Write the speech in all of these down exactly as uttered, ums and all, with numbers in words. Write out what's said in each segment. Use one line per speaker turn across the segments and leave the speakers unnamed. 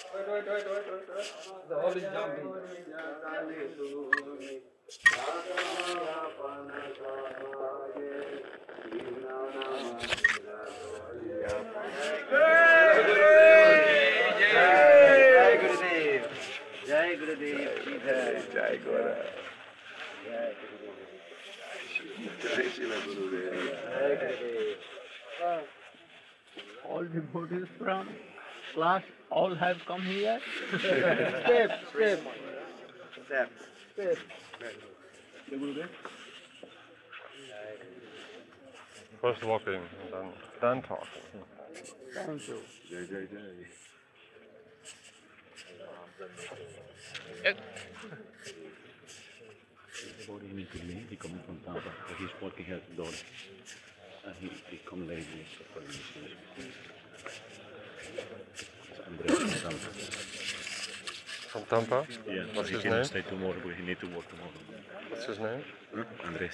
The all is jumping. Jai Gurudev. Jai Gurudev. Jai Gurudev. All devotees from class all have come here. Step, step. Step. Step.
First walking and then, then talking.
Thank you.
Jai Jai Jai.
Body need to leave. He coming from Tampa. He's working at the door. And he, he come late. Andres from Tampa.
From Tampa?
Yeah.
What's
he
his
cannot
name?
stay tomorrow, but he need to work tomorrow.
What's his name?
Hmm? Andres.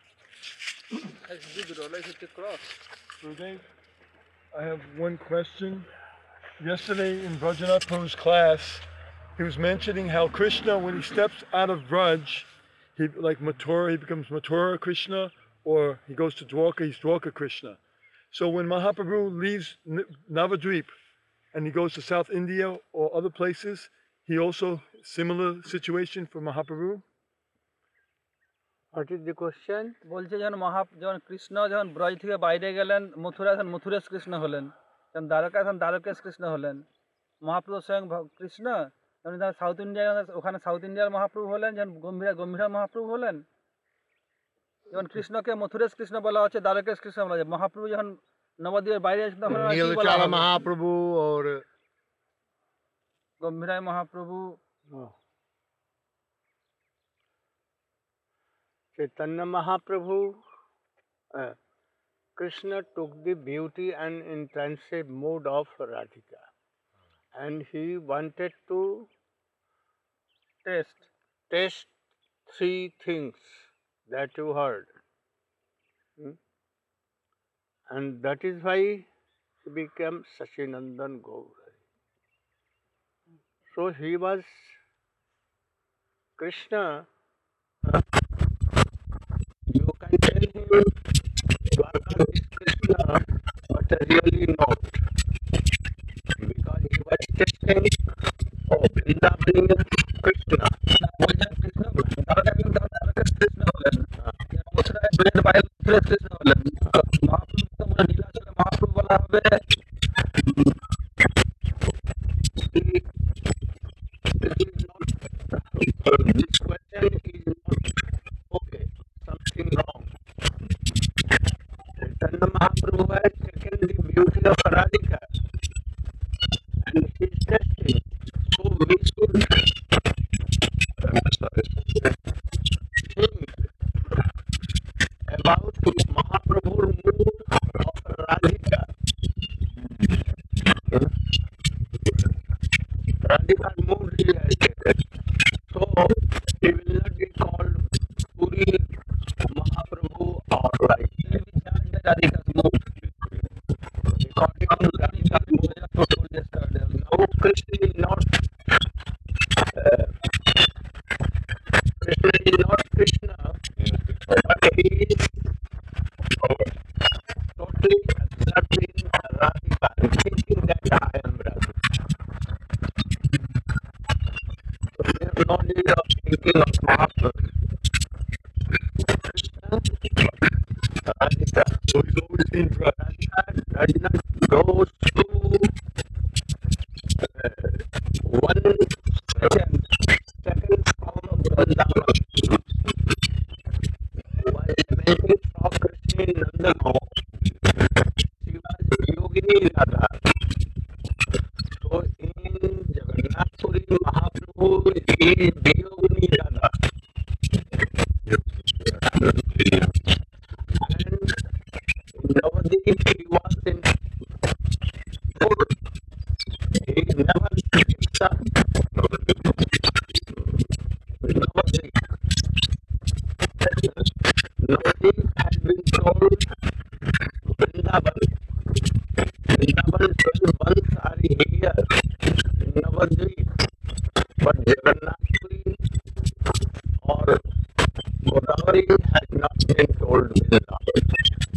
Gurudev, I have one question. Yesterday in Brajanath Prabhu's class, he was mentioning how Krishna, when he steps out of Braj, he like Mathura, he becomes Mathura Krishna, or he goes to Dwarka, he's Dwarka Krishna. So when Mahaprabhu leaves Navadvip and he goes to South India or other places, he also similar situation for Mahaprabhu?
What is the question? বলছে যখন মহা যখন কৃষ্ণ যখন ব্রজ থেকে বাইরে গেলেন মথুরা তখন মথুরেশ কৃষ্ণ হলেন যখন দ্বারকা তখন দ্বারকেশ কৃষ্ণ হলেন মহাপ্রভু স্বয়ং কৃষ্ণ যখন সাউথ ইন্ডিয়া ওখানে সাউথ ইন্ডিয়ার মহাপ্রভু হলেন যখন গম্ভীরা গম্ভীরা মহাপ্রভু হলেন যখন কৃষ্ণকে মথুরেশ কৃষ্ণ বলা হচ্ছে দ্বারকেশ কৃষ্ণ বলা হচ্ছে মহাপ্রভু যখন নবদ্বীপের বাইরে আসেন তখন
নীলচল মহাপ্রভু और
গম্ভীরায় Mahaprabhu
Chaitanya Mahaprabhu, uh, Krishna took the beauty and intensive mood of Radhika and he wanted to
test
test three things that you heard. Hmm? And that is why he became Sachinandan Gaur. So he was Krishna. You can tell him Dwarka is Krishna, but really not. Because he was testing, oh, Vrindavan is Krishna. This question is not okay, something wrong. Chaitanya Mahaprabhu has taken the beauty of Radhika and he is testing. So we should think about Mahaprabhu's mood of Radhika. Radhika's mood he has taken. So he will not be called Puri Mahaprabhu or right. Radhika's mood. According to Radhika's mood, no, Krishna is not uh, Krishna is not Krishna, but he is totally accepting Radhika and thinking that I am Radhika. So there is no need of thinking of Mahaprabhu. Krishna, Radhika. So he goes in Radhika, Radhika goes to uh, one second, second form of Vrindavan. While making of Krishna in Nandamo, she was Yogini Radha. So in Jagannath Puri, Mahaprabhu is Yogini Radha. And in Navadvip he was in food. He never picks up Navadvip. Navadvip had been told Vrindavan. Vrindavan is once are here. Navadvip, but Jagannath Puri or Godavari has not been told with knowledge.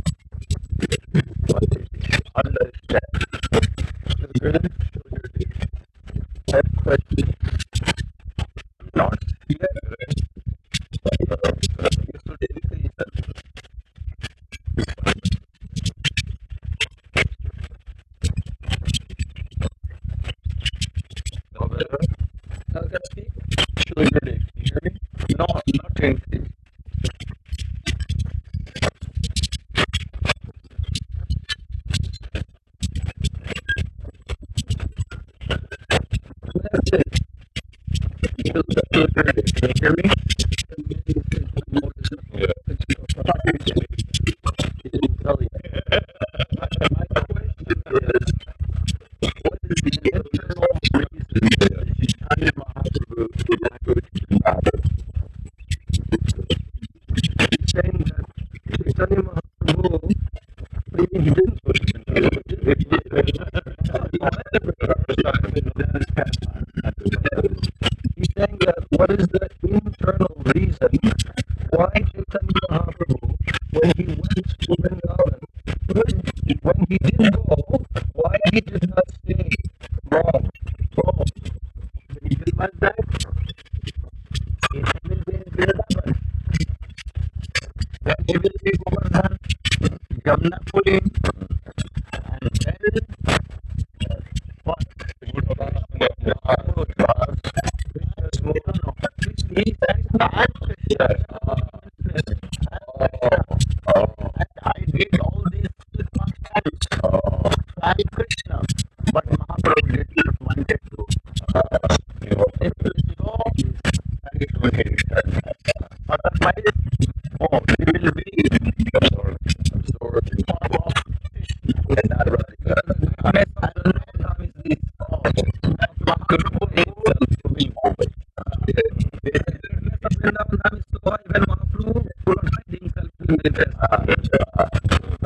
But it is understand. Student, that question not clear. You should increase that. However,
Now can I speak?
should it hear me? No, not increase. You can you hear me?
Yeah.
He's saying that what is the internal reason why Chaitanya Mahaprabhu, when he went to Vrindavan, when he did go, why he did not stay long? Oh, when he did went back, he will be in Vrindavan. Then he will be Govardhan, Jamnapuri, and then what? He said, I I did all this with my hands. I Krishna, but Mahaprabhu did not want it to. If it is so, then it will be returned. Otherwise, oh, it will be absorbed in the form of Krishna. And Mahaprabhu himself to be moved.
Vrindavan is so high when Mahaprabhu could not find himself in the best.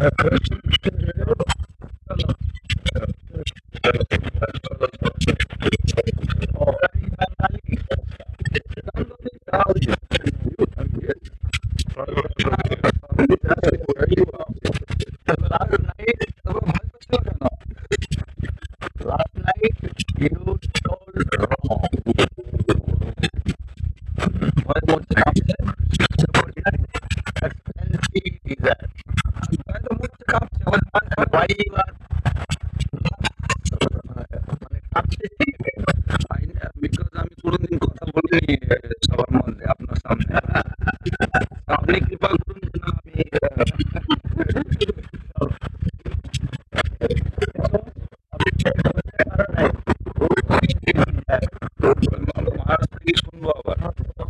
Last night, last night you told wrong. What was the expensive is that? Why you are
Because আমি কোনোদিন কথা বলিনি সবার মধ্যে আপনার সামনে আপনি কৃপা করুন যেন আমি মহারাষ্ট্র থেকে শুনবো আবার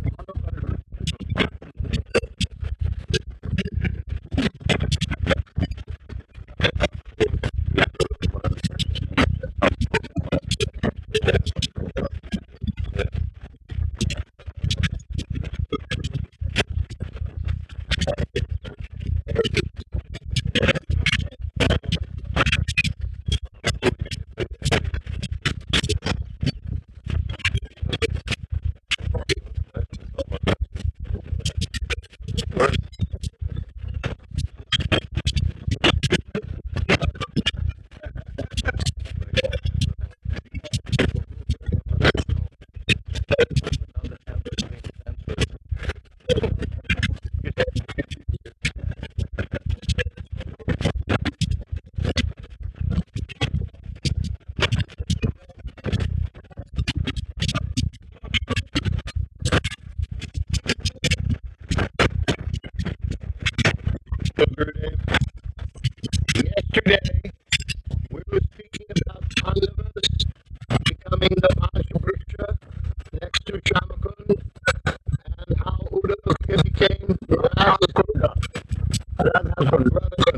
Yesterday, we were speaking about Pandavas becoming the Mahashvrisha next to Shamakund, and how Uddhava became Radhakunda. Radhakunda.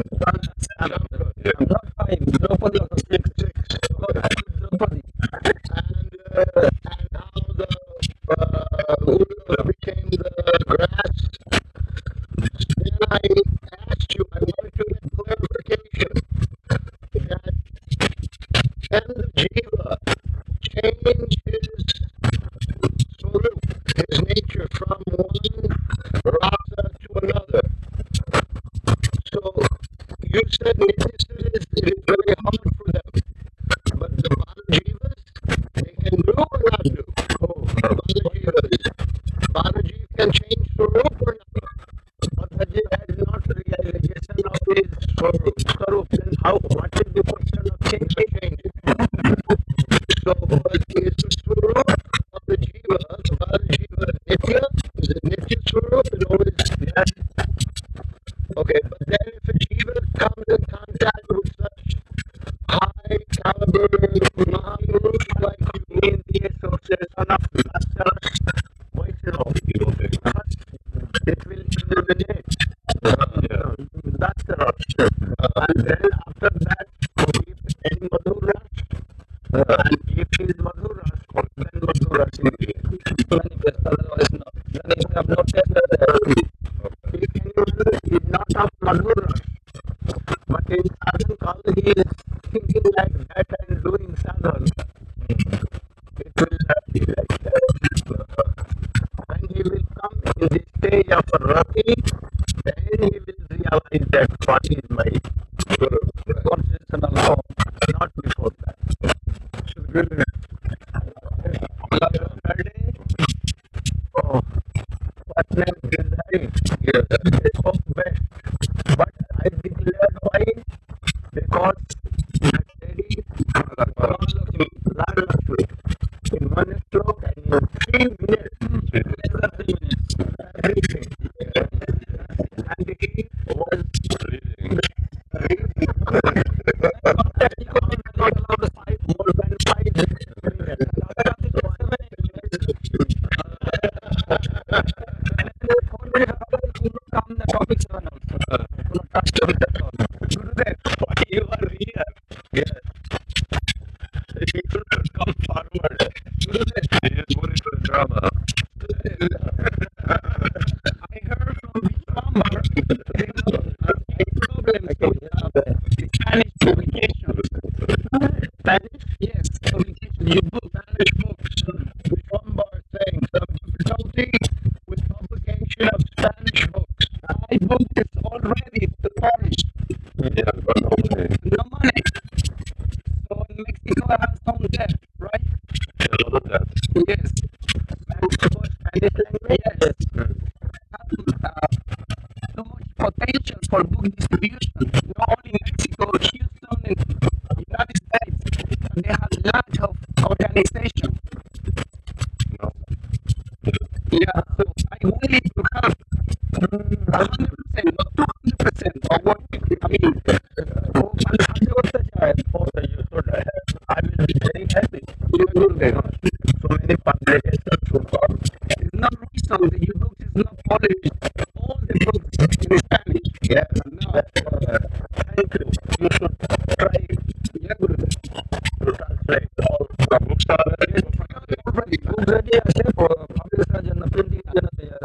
Draupadi also
Six, six.
Draupadi
And, uh, and how the uh, Uddhava became the grass. Then I asked you, I wanted to get clarification that can the jiva change his swarup, his nature from one rasa to another. So you said Nitya is very hard for them, but the Balajivas, they can do or not do? Oh, Balajivas. Balaji can change swarup or not? Mataji has not realization of his swarup. Swarup, then how, what is the question of change? Change. So, but is the swarup of the jiva, the Balajiva, Nitya? Is it Nitya swarup? It always, yes. Okay, but then if a jiva comes in contact with such high caliber Mahapurush like you mean the association of masters, Vaishnava, it will eliminate. That's the rush. And then after that, if any Madhura, and if he is Madhura, then Madhura manifest, otherwise not. Then if you have not tested that, if anyone is not of Madhura, but in sadhan kal he is thinking like that and doing sadhan, it will not be like that. When he will come in the stage of Rati, then he will realize that what is my constitutional law, not before that. Yesterday, oh, what name is Hari? They spoke best. But I declared why? Because that lady, Lord Lakshmi, in one stroke and in three minutes, less than three minutes, everything. And he was reading. More than five minutes. Topic seven also. Gurudev, you are here. Yes. You should come forward. Gurudev, he is going to drama. I heard from the farmer there is a problem with Spanish publication. Spanish? Yes, publication. You book Spanish books. The farmer is saying some difficulty with publication of Spanish books. My book is already published. Yeah, but no money. No money. So in Mexico I have some debt, right? A lot of debt. Yes. Mexico Spanish language. Yes. Hmm. Have uh, so much potential for book distribution. Not only in Mexico, Houston, in the United States, they have large of organization. No. Yeah, so I want it to have one hundred percent, not two hundred percent of what I mean. Oh, one hundred percent I will be very happy. So many publications to come. It's not recent, the book is not polished. All the books in Spanish. Yeah, no. Uh, thank you. You should try it. Yeah, Gurudev. To translate all the books are ready. Already, books ready. I say for publication and printing and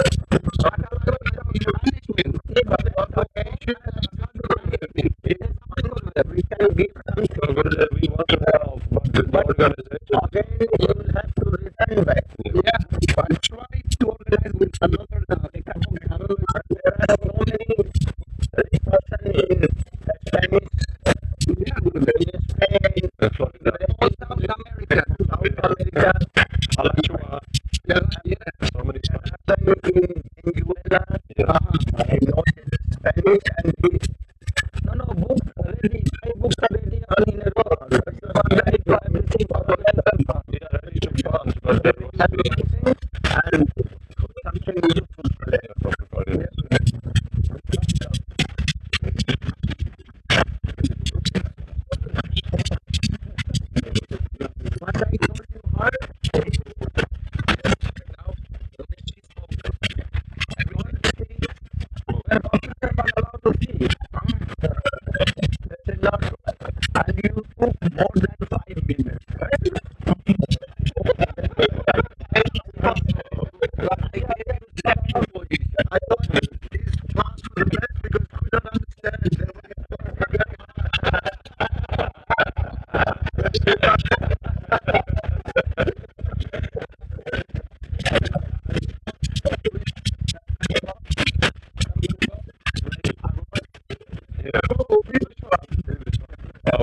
we can give something. We want to help, but the organization. Again, you will have to return back. Yeah, but try to organize with another. Uh, there are so many persons in Spanish. Yeah, in Spain, South America, South America, Alachua. Yeah, yeah. So many in Venezuela. Yeah. Uh-huh. I know Spanish and this. No, no, books already, my books are ready in a row. Ready for everything for the land. We are ready to pass, but there is everything and something useful for them. What I told you heard, now the way she spoke, everyone thinks, when officers are allowed to see, that's a lot, and you took more than five minutes. I thought this class was best because we don't understand.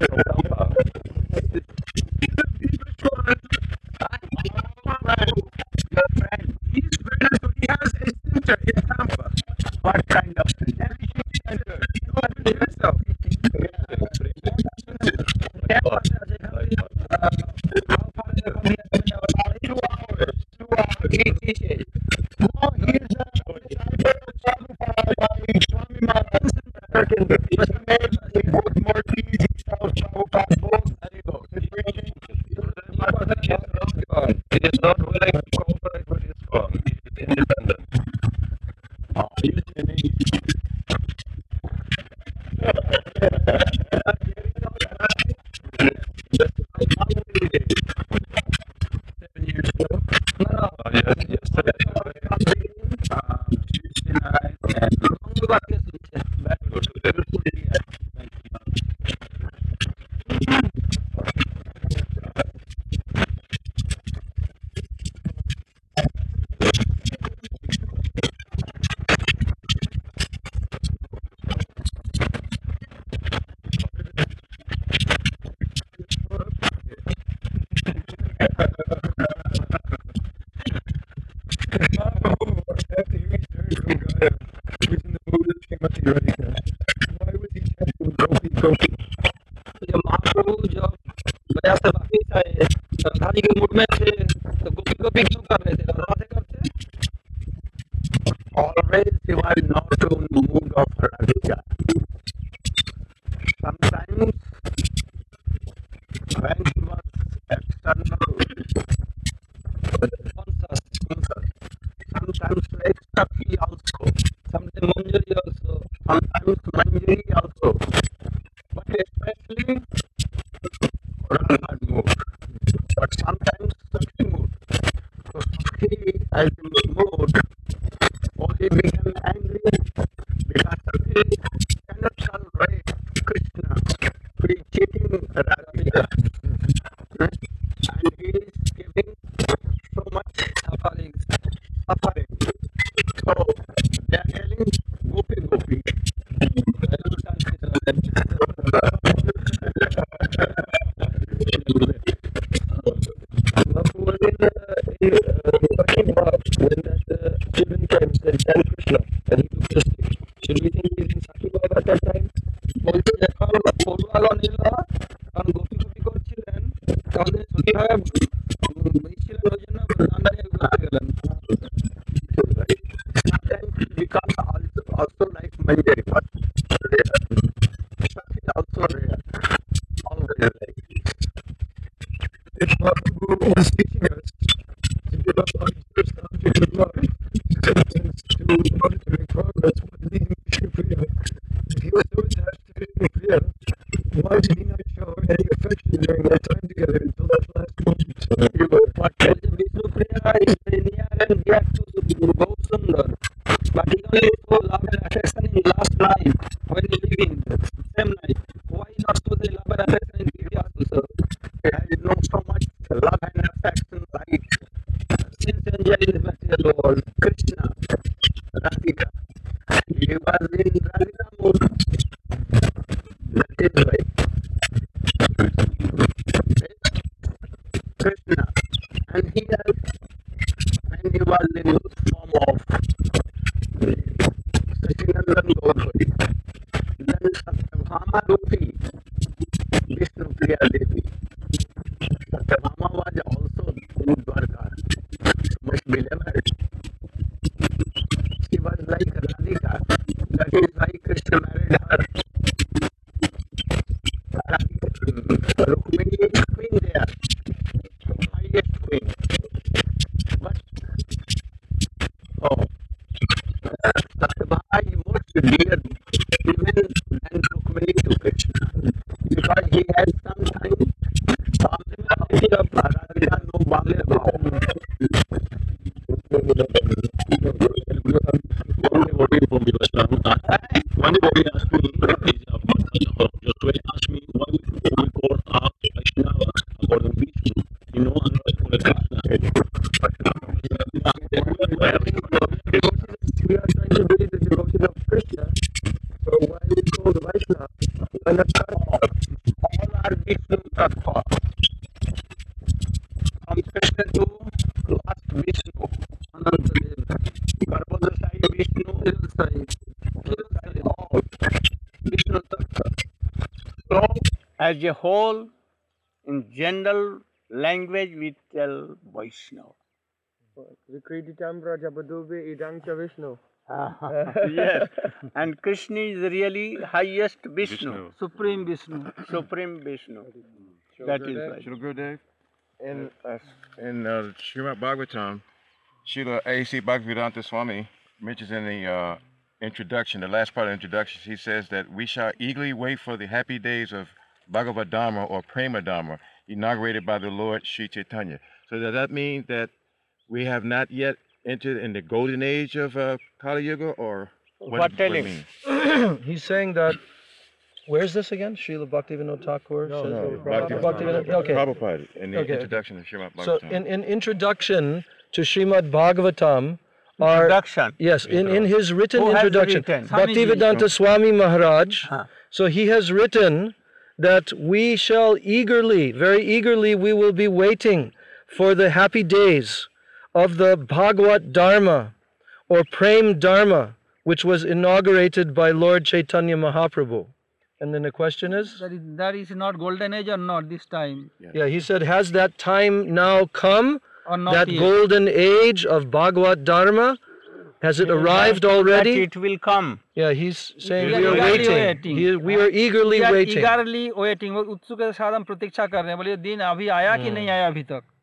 Mahaprabhu. Your friend, he's friend, so he has a center in Tampa. What kind of center? You want to yourself. Two hours, two hours. He teaches. Oh, he is a Swami Maharaj. He made both Murtis, he sells Prabhupada books. He's preaching.
He is not willing to cooperate with his firm. He is independent.
Oh, he's in Seven years ago.
Uh, yes, yesterday.
Tuesday night and back to Liverpool. After he returned from Gaya, he was in the mood of Srimati Radhika. Why was he tempted with Gopi Gopi?
जब महाप्रभु जब गया से वापिस आए राधाजी के mood में थे तो गोपी गोपी क्यों कर रहे थे राधा से करते
Always he was not in the mood of Radhika. Sometimes when he was external, sometimes ecstasy also,
sometimes Manjari also
sometimes manjari also, but especially Radha mood, but sometimes Sakshi mood. So Sakshi as in mood, or he became angry because Sakshi cannot tolerate Krishna who is cheating Radhika, and he is giving so much
suffering
suffering. So they are telling Gopi Gopi.
Should we think he's in Sakhi Baba at that time? বলছে যখন পড়ুয়ালো নীল কারণ গোপী গোপী করছিলেন তাহলে সখী ভাবে বুঝছিলেন ওই জন্য গান নিয়ে ঘুরতে গেলেন
Sometimes it becomes also, also like manjari, but rare. Sakshi also rare. Always like this. If Mahaprabhu was teaching us to give up on the subject of love, acceptance to monitoring progress by leading Vishnu Priya, if he was so attached to Vishnu Priya, why did he not show any affection during their time together until that last moment? You were what?
Vishnu Priya is very near and dear to Gausundar, but he only saw love and affection in last night when he living same night. Why not show the love and affection in Divya also?
There is not so much love and affection like
Since enjoy the material world,
Krishna, Radhika. He was in Radhika mood. That is why. Krishna. And here, when he was in form of Sachinandan Gaudhari, then Satyabhama Rupi, Vishnu Priya Devi. Satyabhama was also in Dwarka. Must be remembered. She was like Radhika. That is why Krishna married her. Rukmini is queen there. Highest queen. But oh, Satyabhama is most dear even than Rukmini to Krishna. Because he has some time of Radhika no Bale Bhav.
One body asked me, Joshua asked me why we call our Vaishnava according to Vishnu. You know, unlike for Krishna.
We are trying to be the devotion of Krishna. So why we call the Vaishnava? Why not Karma? All are Vishnu Tattva. From Krishna to last Vishnu, Anantadev, Garbhodasai Vishnu, Kirusai, all Vishnu Tattva. So, as a whole, in general language, we tell Vaishnava.
Vikriditam Rajabadube Idang cha Vishnu.
Yes, and Krishna is really highest Vishnu,
Vishnu.
Supreme Vishnu.
Supreme Vishnu. That is right.
Srila Gurudev, in uh, in uh, Srimad Bhagavatam, Srila A C Bhaktivedanta Swami mentions in the uh, introduction, the last part of the introduction, he says that we shall eagerly wait for the happy days of Bhagavad Dharma or Prema Dharma, inaugurated by the Lord Sri Chaitanya. So does that mean that we have not yet entered in the golden age of uh, Kali Yuga, or what,
What
what
telling?
it mean?
He's saying that, where's this again? Srila Bhaktivinoda Thakur
No,
says,
no,
Bhakti-
Bhakti-
Bhaktivinoda- okay.
Prabhupada, in the
Okay, okay.
introduction of Srimad
So
Bhagavatam.
in, in introduction to Srimad Bhagavatam, are,
Introduction.
yes, in, in his written
Who has
introduction,
written?
Bhaktivedanta Swami Maharaj,
Huh.
so he has written that we shall eagerly, very eagerly, we will be waiting for the happy days of the Bhagavad Dharma or Prem Dharma, which was inaugurated by Lord Chaitanya Mahaprabhu. And then the question is?
That is, that is not golden age or not this time?
Yeah, he said, has that time now come?
Or not
That
yet?
golden age of Bhagavad Dharma? Has it arrived
That
already?
it will come.
Yeah, he's saying
We are
we are
eagerly
waiting.
waiting.
He, we are eagerly
We are
waiting.
eagerly waiting. वो उत्सुकता के साथ हम प्रतीक्षा कर रहे हैं. बोलिए दिन अभी आया कि नहीं आया अभी तक?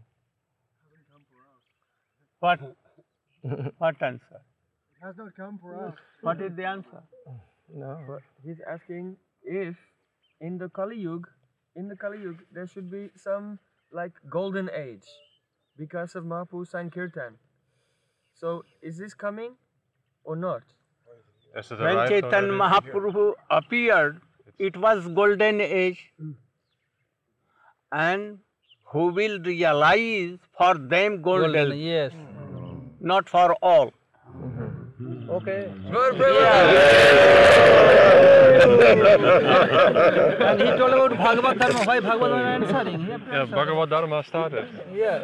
What? What answer?
It has not come for us.
What is the answer?
No.
He's asking if in the Kali Yuga, in the Kali Yuga, there should be some like golden age because of Mahaprabhu Sankirtan. So is this coming or not?
Has it
When
arrived
Chaitanya
already?
Mahaprabhu appeared, it was golden age. And who will realize for them golden,
Golden, yes.
not for all.
Okay.
And he told about Bhagavad Dharma. Why Bhagavad Dharma answering? He
Yeah, Bhagavad Dharma started.
Yeah.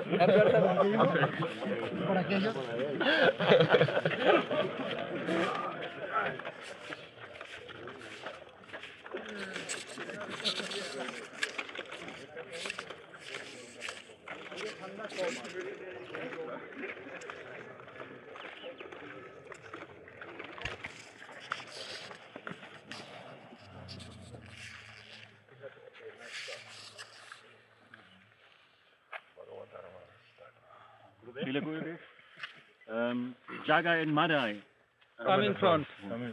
Srila Gurudev, um, Jagai and Madai.
Come in front.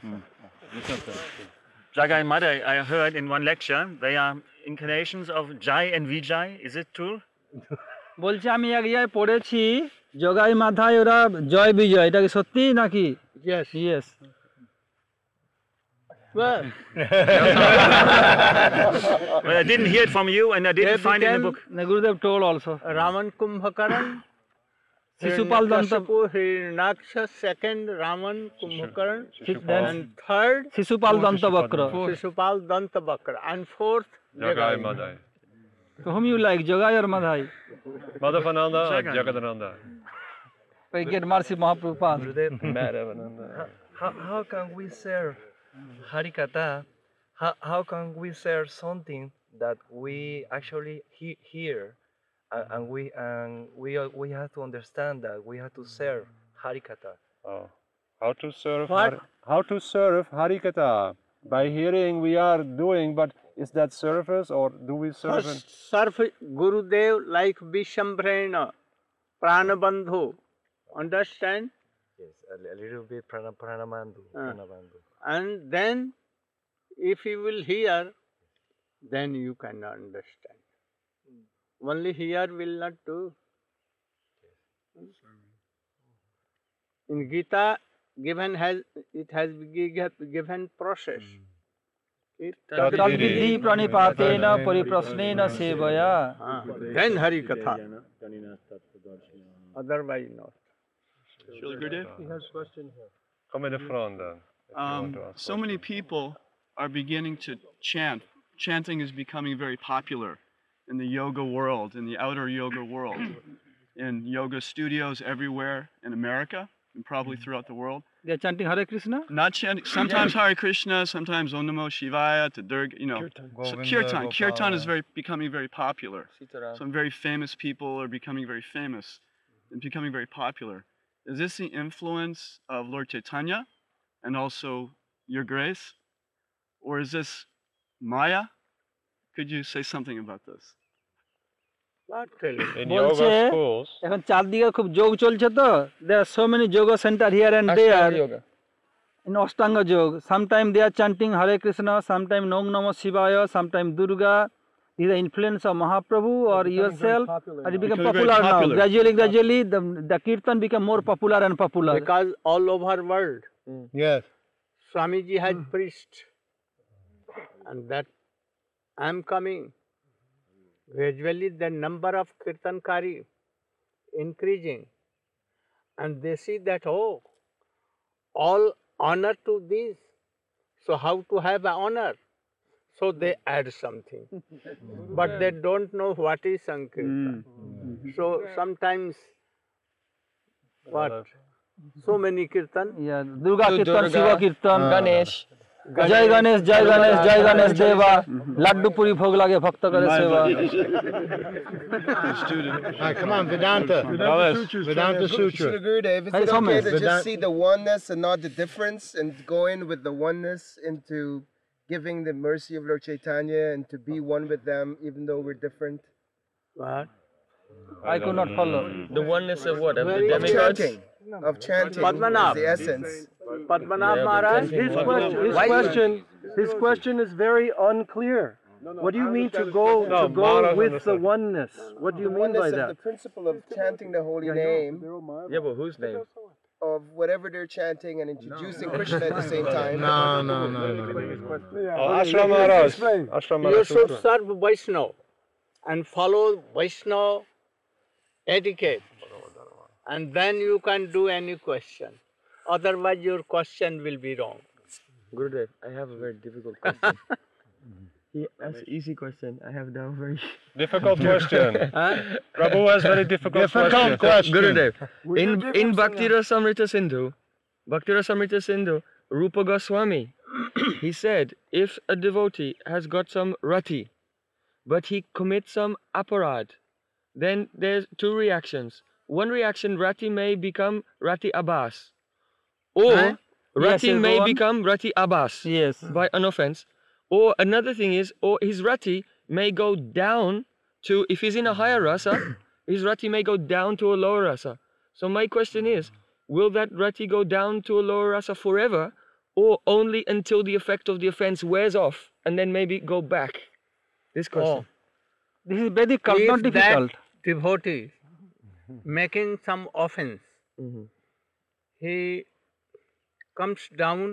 Jagai and Madai, I heard in one lecture, they are incarnations of Jai and Vijay. Is it true?
বলছি আমি এক জায়গায় পড়েছি জগাই মাথায় ওরা জয় বিজয় এটা কি সত্যি নাকি?
Yes.
Yes.
Well,
Well, I didn't hear it from you and I didn't
They
find it in the
became-
book.
The Gurudev told also.
Raman Kumbhakaran,
Shishupal Danta,
Hiranyakashipu, Hiranyaksha, second Raman Kumbhakaran,
Shishupal.
and third
Shishupal Danta Vakra.
Shishupal Dantavakra, and fourth
Jagai Madai.
So whom you like, Jogai or Madhai?
Madhavananda or
Jagai.
Jagadananda?
We get mercy Mahaprabhupada.
Madhavananda.
How, how can we serve Harikatha? How, how can we serve something that we actually he, hear and, and we and we are, we have to understand that we have to serve Harikatha.
Oh. How to serve
What?
Hari- how to serve Harikatha? By hearing we are doing, but is that service or do we serve? in-
Serve Gurudev like Vishambhrena, Pranabandhu. Understand?
Yes, a, a little bit prana, pranamandu,
Ah.
pranabandu.
And then, if you will hear, then you can understand. Only hear will not do. In Gita, given has it has gi- given process. It,
तद्विधि प्रणिपातेन परिप्रश्नेन सेवया.
Ah, then Hari Katha. Otherwise not.
Srila Gurudev,
Come in the front then. if you want
um,
to ask
so many people are beginning to chant chanting is becoming very popular in the yoga world, in the outer yoga world, in yoga studios everywhere in America and probably throughout the world.
They are chanting Hare Krishna?
Not chanting, sometimes Hare Krishna, sometimes Om Namo Shivaya to Durga, you know.
Kirtan.
So
Govinda,
kirtan. Kirtan
Gopala.
is very becoming very popular.
Sitaram.
Some very famous people are becoming very famous and becoming very popular. Is this the influence of Lord Chaitanya and also Your Grace? Or is this Maya? Could you say something about this?
Not really.
In
বলছে
yoga schools,
এখন চারদিকে খুব যোগ চলছে তো there are so many yoga center here and there
Ashtanga yoga.
in Ashtanga yoga. Sometimes they are chanting Hare Krishna, sometimes Om Namo Shivaya, sometimes Durga. Is the influence of Mahaprabhu or yourself? Or it become
Becoming very
popular now.
popular.
Gradually, gradually, the, the kirtan become more popular and popular.
Because all over world,
Yes.
Swamiji had preached, and that I am coming. Gradually, the number of kirtankari increasing, and they see that oh, all honor to this. So how to have a honor? So they add something, but they don't know what is Sankirtan. So sometimes, what? So many kirtan.
Yeah, Durga
To
kirtan,
Durga,
Shiva kirtan,
Ganesh.
Jai Ganesh, Jai Ganesh, Jai Ganesh Deva, Laddu Puri Bhog Lage Bhakta Kare Seva.
Alright, come on, Vedanta. Vedanta Sutra.
Shri Gurudev, is
Hey,
it okay
Thomas.
to
Vedant-
just see the oneness and not the difference and go in with the oneness into giving the mercy of Lord Chaitanya and to be one with them even though we're different?
What?
I could not follow.
The oneness of what? Of the
Very
Of
demigods?
chanting. Of chanting
Padmanabh.
is the essence.
Padmanabh
Yeah, but
Maharaj,
chanting
His
Why-
question, his
why-
question, his question is very unclear. What do you mean to go
No,
to go
Maharaj
with the
understood.
oneness? What do you
The
mean by
oneness of
that?
the principle of chanting the holy name
Yeah, but whose name?
of whatever they're chanting and introducing Krishna at the same time.
No, no, no, no.
oh, Ashram Maharaj, Ashram
you
Maharaj
should
Sutra.
serve Vaishnava and follow Vaishnava etiquette, and then you can do any question. Otherwise, your question will be wrong.
Gurudev, I have a very difficult question. He asked easy question. I have now very
Difficult question. Prabhu has very difficult,
Difficult
question.
question.
Gurudev. In in Bhakti Rasamrita Sindhu, Bhakti Rasamrita Sindhu, Rupa Goswami, he said if a devotee has got some rati, but he commits some aparad, then there's two reactions. One reaction, rati may become rati abas, or
Huh?
rati
Yes, yes,
may
go on.
become rati abas
Yes.
by an offense. Or another thing is, or his rati may go down to, if he's in a higher rasa, his rati may go down to a lower rasa. So my question is, will that rati go down to a lower rasa forever, or only until the effect of the offense wears off, and then maybe go back? This question.
This is very difficult,
If
not difficult.
that devotee making some offense,
Mhm.
he comes down,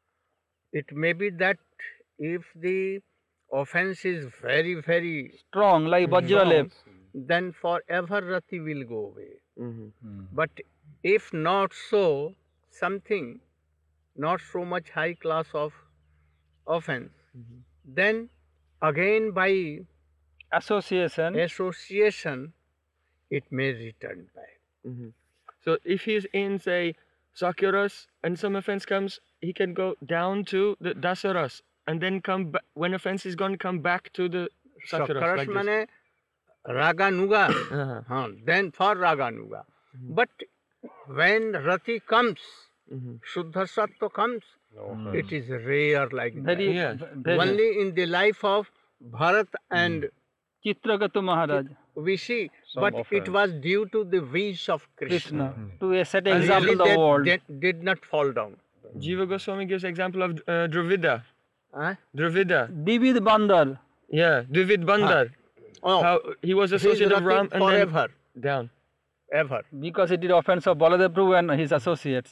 it may be that if the offense is very, very
Strong, like Vajralep.
strong, then forever rati will go away.
Mhm.
But if not so, something not so much high class of offense, then again by
Association.
association, it may return back.
Mhm. So if he's in, say, Sakyaras and some offense comes, he can go down to the Dasaras and then come back. When offense is gone, come back to the Sakyaras.
Sakyaras
like this.
mane Raganuga,
Uh-huh.
huh, then for Raganuga. But when Rati comes,
Mhm.
Shuddha Sattva comes, it is rare like that.
Very,
Yeah.
very.
Only in the life of Bharat and
Chitrakatu Maharaj,
we see,
Some
but it
offense.
was due to the wish of Krishna.
Krishna, to set
And
example
really
in the
they
world.
did, did not fall down.
Jiva Goswami gives example of uh, Dravida.
Huh?
Dravida.
Divid Bandar.
Yeah, David Bandar.
Oh,
How he was
he's
associate of
Rati
Ram and then
forever,
down.
ever.
Because he did offense of Baladev Prabhu and his associates.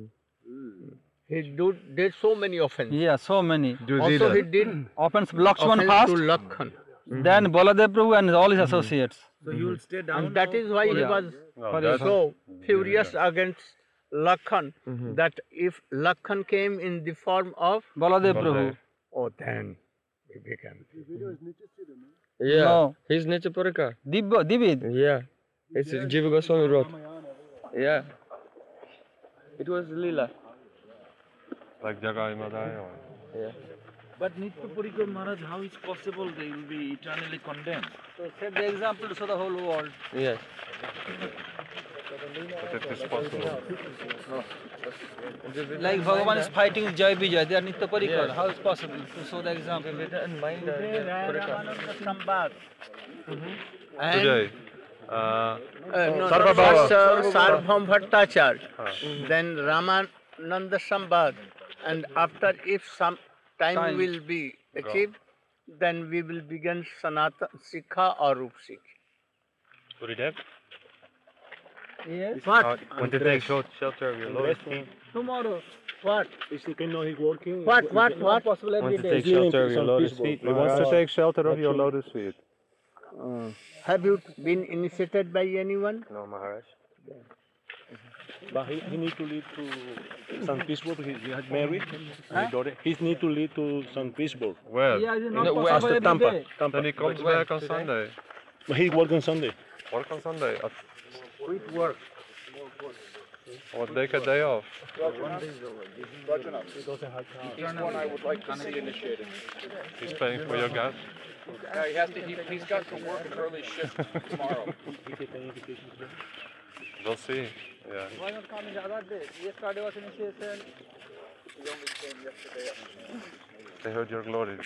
He do, did so many offenses.
Yeah, so many.
Also he did
Offense Lakshman
offense
first,
to Lakhan.
then Baladev Prabhu and all his associates.
So you'll stay down.
And that is why he
Yeah.
was
No, that's-
so furious against Lakhan,
Mhm.
that if Lakhan came in the form of,
Baladev Prabhu.
oh then
Yeah.
No.
He's Nityaparika.
Dibba, Divid.
Yeah. It's Jiva Goswami wrote. Yeah. It was Leela.
Like Jagai Madai or?
Yeah.
But Nitya Parikar Maharaj, how is possible they will be eternally condemned?
So set the example to the whole world.
Yes.
But it is possible.
Like Bhagavan is fighting with Jai Vijay, they are Nitya Parikar.
Yes.
How is possible to show the example?
We didn't mind uh,
Sambad.
Today. Uh,
Uh, no,
Sarva
first
Bhava.
uh, Sarvabhauma Bhattacharya, then Ramananda Sambad, and after if some time,
Time.
will be achieved, then we will begin Sanatana Sikha or Rup Sikh.
Gurudev?
Yes.
What?
Want to take shelter of your lotus feet?
Tomorrow.
What?
Is he not working?
What? What? What?
Possible every
Want to
day.
take shelter of your lotus feet? He wants to take shelter of your lotus feet.
Uh, have you been initiated by anyone?
No, Maharaj.
But he, he need to lead to Saint Petersburg. He, he had married. And he daughter. He need to lead to Saint Petersburg.
Well,
Yeah, it's not
No, where's
possible
the
every
Tampa.
day.
Tampa.
then he comes
When?
back on
Today?
Sunday.
But he work on Sunday.
Work on Sunday. Uh,
Quit work.
Or take a day off. He's paying for your gas.
No, he has to. He, he's got to work an early shift tomorrow.
We'll see. Yeah.
Why not come in the other day? Yesterday was initiation. He only came yesterday.
They heard your glories.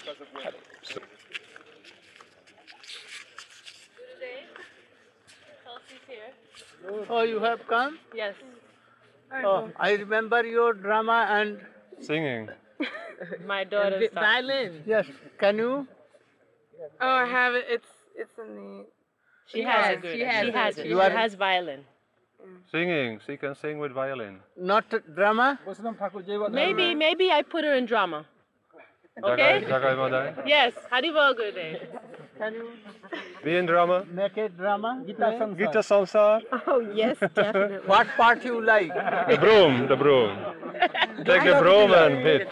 Kelsey's here.
Oh, you have come?
Yes.
Oh, I remember your drama and
Singing.
My daughter's violin.
yes. Can you?
Oh, I have it. It's it's in the. She,
She
has,
has
it.
it.
She has
She
it.
has it.
You
She
are-
has violin.
Singing. She can sing with violin.
Not drama?
Maybe, maybe I put her in drama.
Jagai,
Okay?
Jagai Madai.
Yes. Haribol Gurudev.
Can you
Be in drama.
make a drama?
Gita Samsar.
Oh yes, definitely.
What part you like?
The broom. The broom. Take the broom and hit.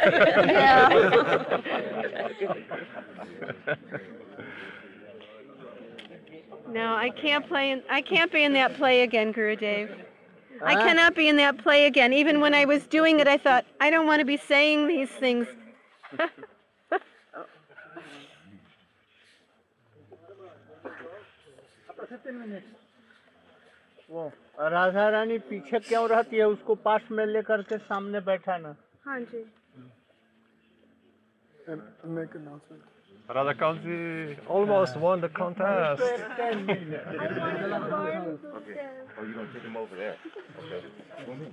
No, I can't play. In, I can't be in that play again, Gurudev. I
Huh?
cannot be in that play again. Even when I was doing it, I thought I don't want to be saying these things.
वो राधा रानी पीछे क्यों रहती है? उसको पास में लेकर के सामने बैठा ना.
हाँ जी.
Make an announcement.
Radhakanti almost won the contest.
Okay. Oh, you're gonna take him over there. Okay.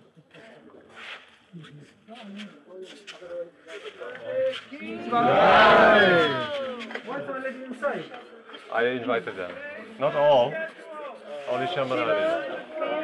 I invited them. Not all. Only Shambhanari.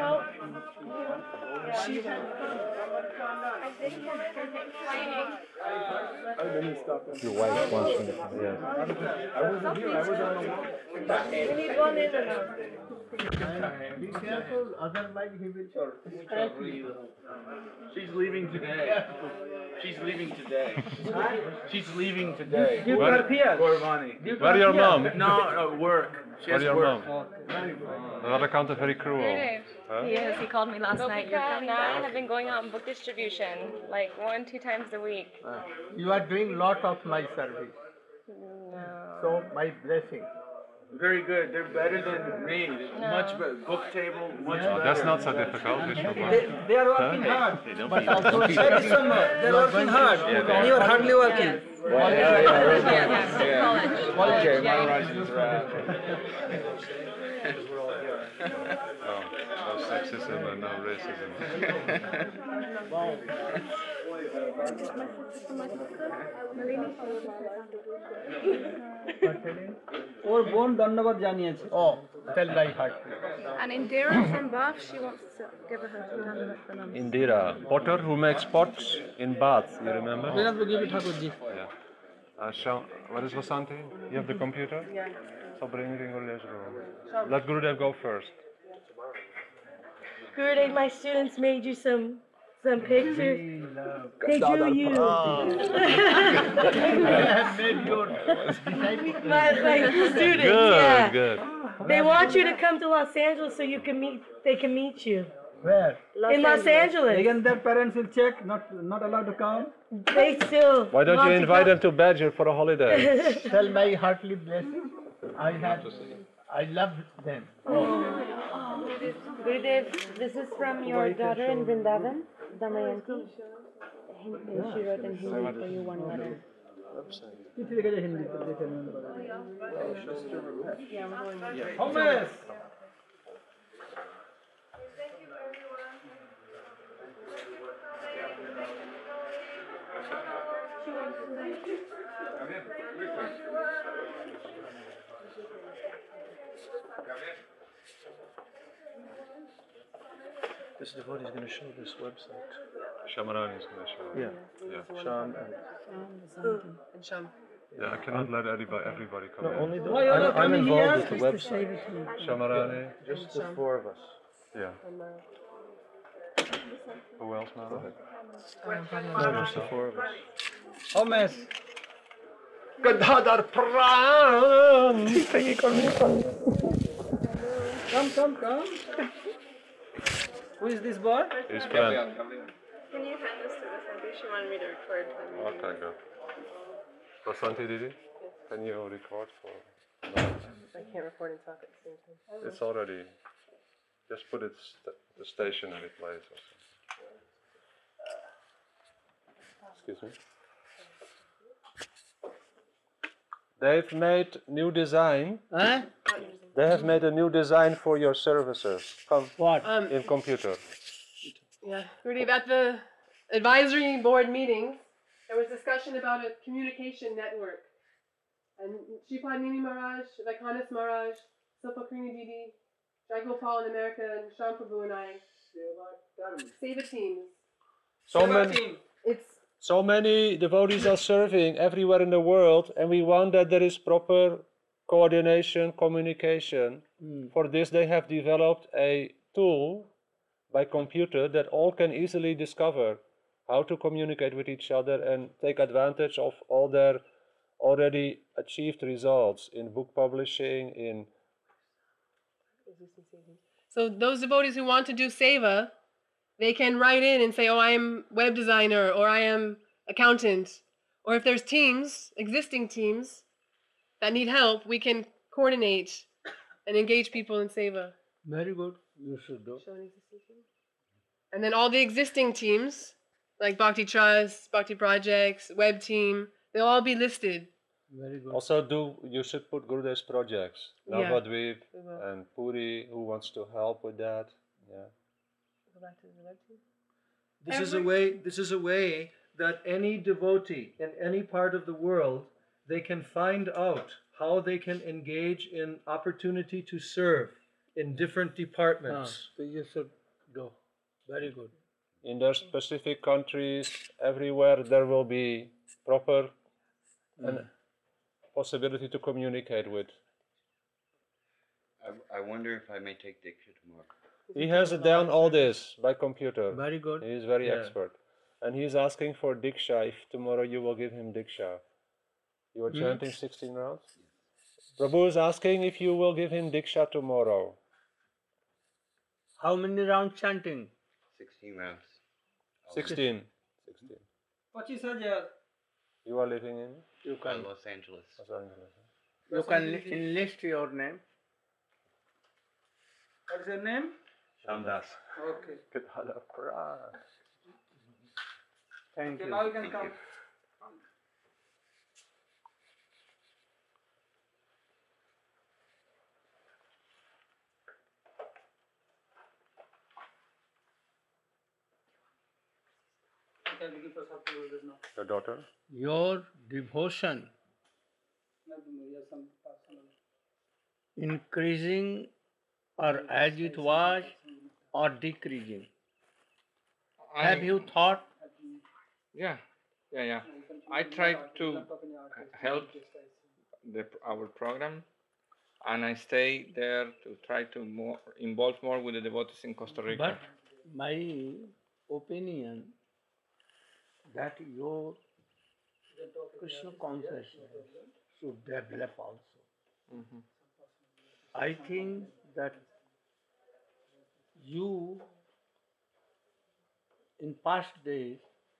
Your wife wants me. Yes.
I wasn't here. I was on the walk.
We need one in and out.
Be careful, otherwise he will strike you.
She's leaving today. She's leaving today. She's leaving today.
You are here.
Gorvani.
Where your mom?
No, no, work. She
Where
has
your
work.
mom? Radhakanti very cruel. Huh?
Yes, he called me last night. You're coming back. I've been going out on book distribution, like one, two times a week.
You are doing lot of my service.
No.
So my blessing.
Very good. They're better than me. Much better. Book table, much
Oh,
better.
that's not so difficult, Vishnu.
They, they are working
Huh?
hard.
Hey, don't
But
be-
also
don't be-
they are working hard.
Yeah, they
And you are hardly working.
Yeah, yeah, yeah.
Yeah, yeah. College.
College. Okay,
Yeah,
my
yeah.
rising's right.
No, no sexism and no racism.
ওর বোন ধন্যবাদ জানিয়েছে।
Oh, tell thy heart.
And Indira from Bath, she wants to give her husband.
Indira, potter who makes pots in Bath, you remember?
Vedanth Giri Thakurji.
Yeah. Uh, Sham, what is Vasanti? You have the computer?
Yeah.
So bring it in Gurudev's room. Let Gurudev go first.
Gurudev, my students made you some Some pictures. They drew you. My like students,
Good,
yeah.
good.
They want you to come to Los Angeles so you can meet. They can meet you.
Where?
In Los Angeles.
Again, their parents will check. Not not allowed to come.
They still.
Why don't
want
you
to
invite
come.
them to Badger for a holiday?
Tell my heartily blessing. I had, I love them.
Gurudev, this is from your daughter in Vrindavan, Damayanti. Hin- She wrote in Hindi for you one letter.
Thomas.
This devotee is going to show this website.
Shamarani is going to show.
Yeah.
Yeah.
Sham and
And Sham.
Yeah, I cannot let everybody, everybody come
No,
in.
only the,
Why you're
I'm,
not
I'm
coming
involved
here?
with the website.
Shamarani.
Just the four of us.
Yeah. Who else now?
No, just the four of us.
Thomas.
Gadadhar Pran!
Come, come, come. Who is this boy?
His friend.
Can you hand this to us? I think she wanted me to record for me.
Okay, good. Prasanti Didi, can you record for?
I can't record and talk at the same time.
It's already. Just put it st the stationary place or something. Excuse me. They've made new design.
Huh?
They have made a new design for your services. Come.
What?
Um,
In computer.
Yeah, Gurudev, at the advisory board meeting, there was discussion about a communication network. And Sripad Nini Maharaj, Vaikanas Maharaj, Silpakrini Didi, Jai Gopal in America, and Sham Prabhu and I, Seva teams.
So many,
It's
so many devotees are serving everywhere in the world, and we want that there is proper coordination, communication. For this, they have developed a tool by computer that all can easily discover how to communicate with each other and take advantage of all their already achieved results in book publishing, in
so those devotees who want to do seva, they can write in and say, oh, I am web designer, or I am accountant. Or if there's teams, existing teams, that need help, we can coordinate and engage people in seva.
Very good. You should do.
And then all the existing teams, like Bhakti Trust, Bhakti Projects, Web Team, they'll all be listed.
Very good.
also do, you should put Gurudev's projects,
Yeah.
Navadvip
We will.
and Puri, who wants to help with that. Yeah.
Go back to the Web Team.
This is a way, this is a way that any devotee in any part of the world, they can find out how they can engage in opportunity to serve in different departments.
Ah, so you should go. Very good.
In their specific countries, everywhere there will be proper and possibility to communicate with.
I, I wonder if I may take Diksha tomorrow.
He has it down all this by computer.
Very good.
He is very
Yeah.
expert. And he's asking for Diksha if tomorrow you will give him Diksha. You are
Hmm?
chanting sixteen rounds? Prabhu is asking if you will give him Diksha tomorrow.
How many rounds chanting?
Sixteen rounds.
sixteen. sixteen.
Pachis hajar.
You are living in
You
Uh,
can.
Los Angeles.
Los Angeles.
You can enlist your name.
What is your name?
Shamdas.
Okay.
Thank
Okay,
you.
now you can come. Okay, looking for some people now.
Your daughter?
Your devotion increasing or as it was or decreasing? Have you thought?
Yeah, yeah, yeah. I try to help the, our program, and I stay there to try to more involve more with the devotees in Costa Rica.
But my opinion that your Krishna consciousness should develop also.
Mhm.
I think that you in past days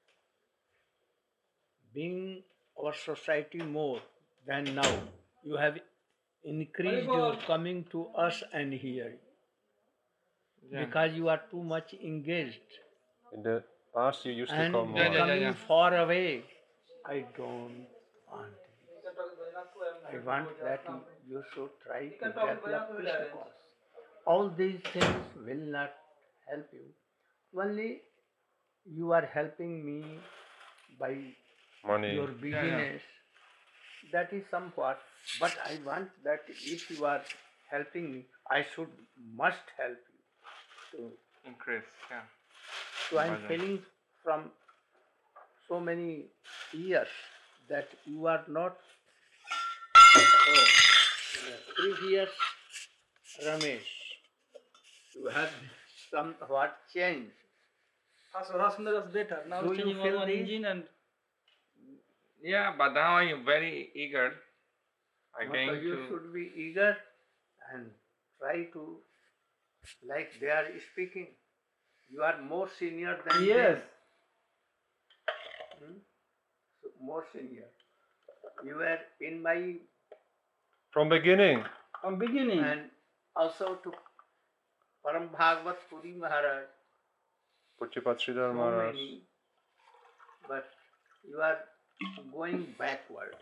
being our society more than now, you have increased your coming to us and hearing.
Yeah.
Because you are too much engaged.
In the past, you used to
And
come more.
Yeah, yeah,
coming
yeah.
far away, I don't want it. I want that you should try to develop Krishna consciousness. All these things will not help you. Only you are helping me by
Money.
your business. That is somewhat. But I want that if you are helping me, I should must help you. To,
Increase, yeah.
so I am
Bhajan.
feeling from so many years that you are not oh, previous Ramesh. You have somewhat changed.
First Rasundar was better. Now
Do
it's
you
changing
feel
one
this?
engine and
Yeah, but now I'm very eager again
Matlab you
to.
should be eager and try to, like they are speaking, you are more senior than
yes.
them. Hmm? So more senior. You were in my
From beginning.
From beginning.
and also to Param Bhagavat Puri Maharaj.
Puchyapat Sridhar
So
Maharaj.
many, but you are going backward.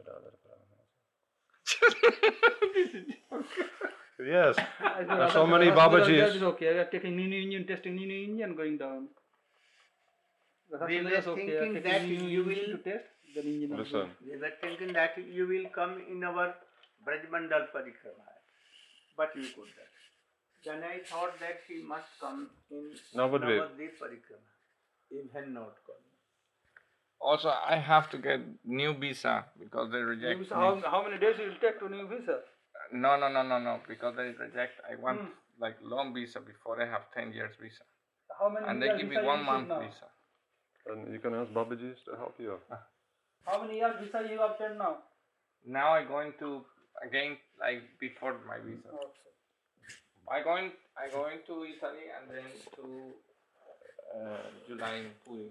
Yes.
I said,
There's so
Radha-
many
Rasundar was
Babajis.
that is okay. We are taking new engine, testing new engine, going down. The
We
Rasundar
were
was okay. We are
thinking
taking
that
new
you
engine
will-
to test. The engine was
Listen.
We were thinking that you will come in our Brajmandal Parikrama, but you could not. Then I thought that he must come in
Navadvip.
Navadvip Parikrama. He had not come.
Also, I have to get new visa because they reject
New visa,
me.
how, how many days it will take to new visa?
No, no, no, no, no. Because they reject. I want
Hmm.
like long visa before I have ten years visa,
How many
and they
years
give
visa
me
you
one
receive
month
now?
visa.
And you can ask Babajis to help you.
How many years visa you have obtained now?
Now I'm going to again like before my visa. I going I going to Italy and then to uh, July in Puri.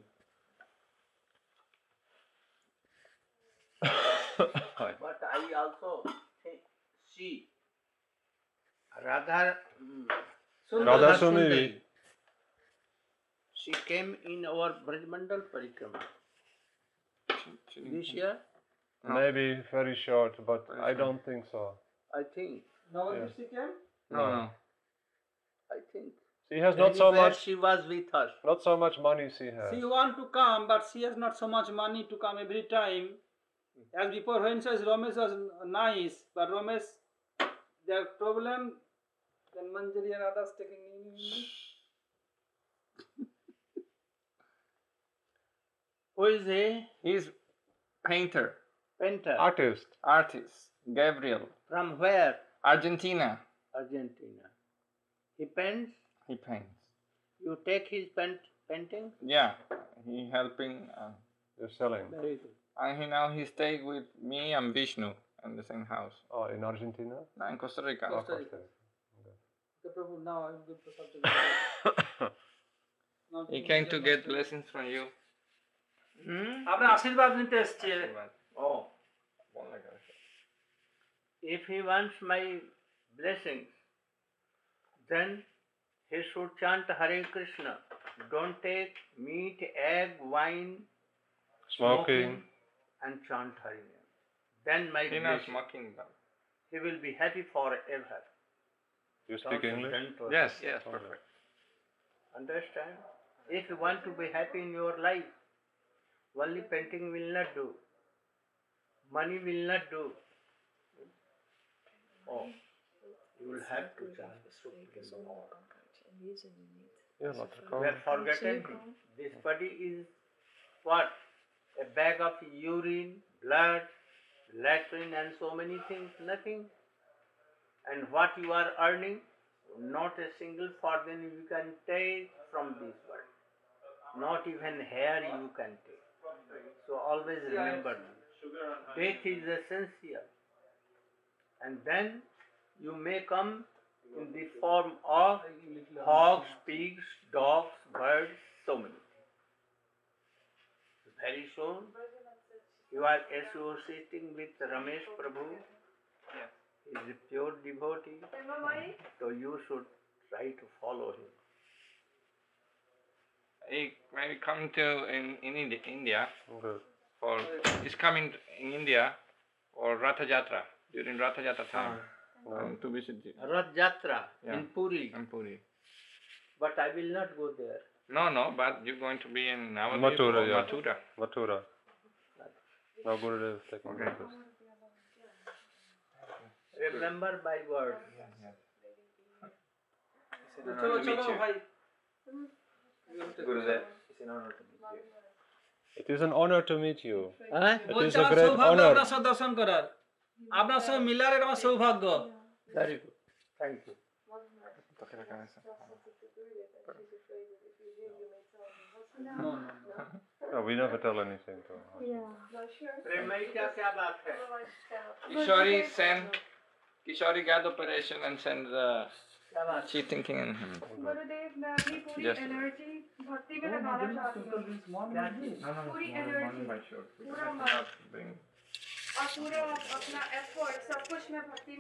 But I also think, see, Radha, mm,
Radha
Radha
Sundari.
Sundari, she came in our Brajmandal Parikrama this year.
Maybe very short, but I don't think so.
I think.
Navadvip
Yeah.
she came?
No, no.
I think.
She has not so
Anywhere
much.
she was with us.
Not so much money she has.
She want to come, but she has not so much money to come every time. As before, when says Ramesh was nice, but Ramesh, their problem, then Manjari and others taking in.
Who is he?
He's painter,
Painter.
Artist.
artist, Gabriel,
From where?
Argentina.
Argentina. He paints.
He paints.
You take his paint, painting.
Yeah, he helping, uh,
You're selling.
Very good.
and he now he stay with me and Vishnu in the same house.
Oh, in Argentina?
No, in Costa Rica.
Costa
Oh,
Rica.
Costa
Okay, Prabhu, now I will give the subject. Now
He came to get blessings from you.
Hmm?
আপনার আশীর্বাদ নিতে এসছে
Oh. If he wants my blessings, then he should chant Hare Krishna. Don't take meat, egg, wine,
Smoking.
and chant Hare Name. Then my
He not
blessing.
smoking them.
He will be happy forever.
You speak
Don't
English?
pretend to-
Yes, yes, perfect.
Understand? If you want to be happy in your life, only painting will not do. Money will not do. Oh, you will have to chant.
Yeah, but
We have forgotten this body is what? A bag of urine, blood, latrine, and so many things, nothing. And what you are earning, not a single farthing you can take from this world. Not even hair you can take. So always remember, death is essential. And then you may come in the form of hogs, pigs, dogs, birds, so many things. Very soon, you are associating with Ramesh Prabhu. He is a pure devotee. So you should try to follow him.
He maybe come to in, in Indi- India
Good.
for he's coming in India for Ratha Jatra during Ratha Jatra time um, to visit the,
Rath Jatra
Yeah.
in Puri.
in Puri.
But I will not go there.
No, no, but you're going to be in Navadvip
Mathura,
or
yeah.
Mathura.
Mathura. Now Gurudev is taking
Okay.
notice.
Remember by word.
चलो चलो भाई
Gurudev, it's an honor to meet you.
It is an honor to meet you.
Huh?
It
বলছে
is a
আমার
great
সৌভাগ্য
honor.
আপনার সাথে দর্শন করার আপনার সঙ্গে মিলার এটা আমার সৌভাগ্য
Very good. Thank you.
No, we never tell anything to her.
प्रेम में क्या क्या बात है?
Kishori sent Kishori got operation and sent the she thinking in him.
गुरुदेव मैं अपनी पूरी
Yes.
एनर्जी भक्ति में लगाना चाहती हूँ पूरी एनर्जी पूरा मन
Bring
और पूरा अपना एफर्ट सब कुछ मैं भक्ति